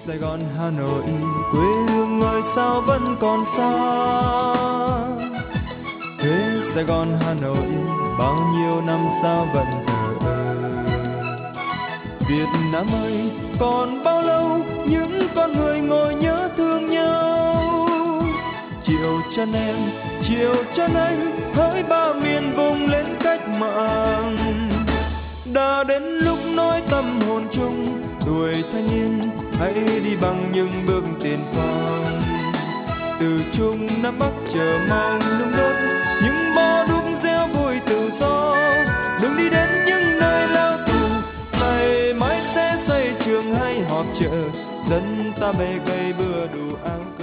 Sài Gòn Hà Nội quê hương ơi sao vẫn còn xa. Huế Sài Gòn Hà Nội bao nhiêu năm sao vẫn thờ ơ. Việt Nam ơi còn bao lâu những con người ngồi nhớ thương nhau. Chiều chân em chiều chân anh hỡi ba miền vùng lên cách mạng. Đã đến lúc nói tâm hồn chung, tuổi thanh niên hãy đi bằng những bước tiền phong. Từ Trung Nam Bắc chờ mong nung đốt những bó đuốc reo vui tự do. Đừng đi đến những nơi lao tù, ngày mai sẽ xây trường hay họp chợ, dân ta về cây bừa đủ áo.